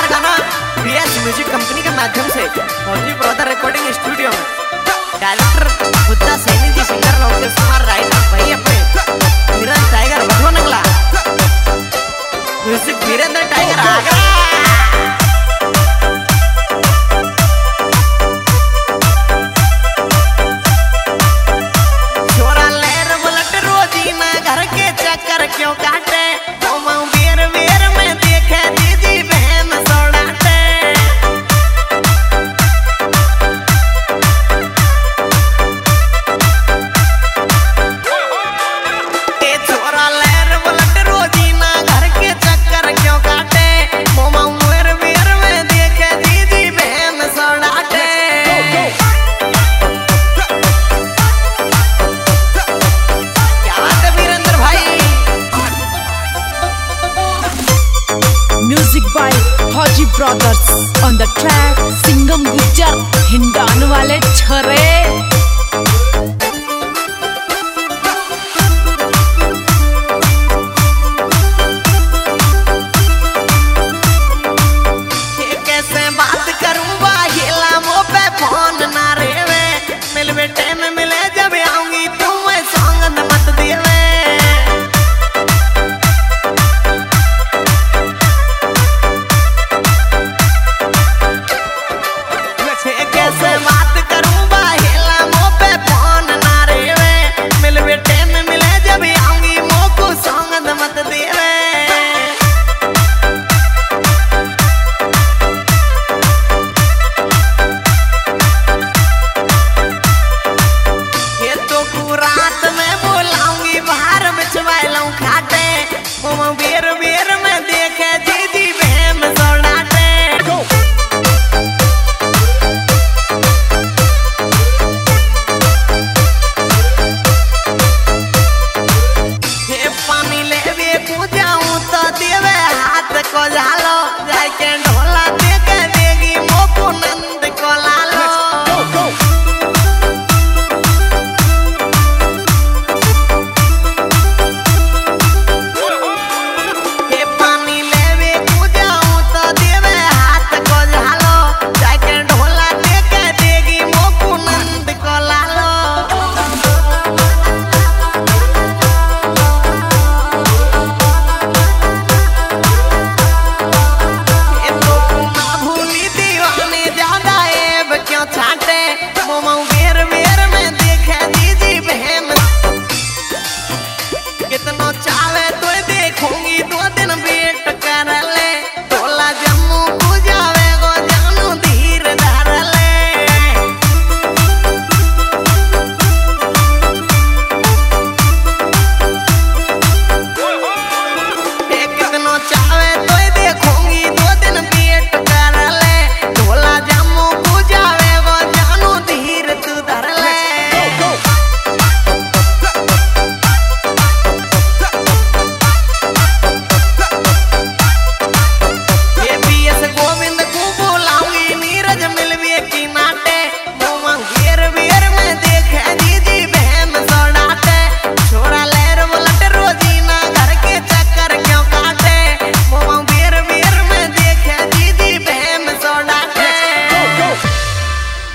हमारा गाना BS music company के माध्यम से फौजी ब्रदर रिकॉर्डिंग स्टूडियो में director Khuda Saini ji, singer Lokesh Kumar, writer भाई अपने Virendra Tiger Bhagwan Nagla, music Virendra Tiger Agra. क्यों काटे बेर बेर में देखे दीदी बहन सोड़ाटे, ए छोरा लहर बुलट रोजीना घर के चक्कर क्यों काटे, बेर बेर में देखे दीदी बहन सोड़ाटे। क्या बात है वीरेंद्र भाई। Music by Fauji Brothers on the track Singham Gujjar हिंडान वाले छरे। कैसे बात करूं बाहिला मो पे फोन ना रेवे, मिलवे टाइम मिले जब आऊंगी तुम संग मत देवे। कैसे बात करूं बाहिला मो पे फोन ना रेवे, मिलवे टाइम मिले जब आऊंगी मो को संग मत देवे। ये तो रात में बुलाऊंगी बाहर बिछवा लूं खाटे, बेर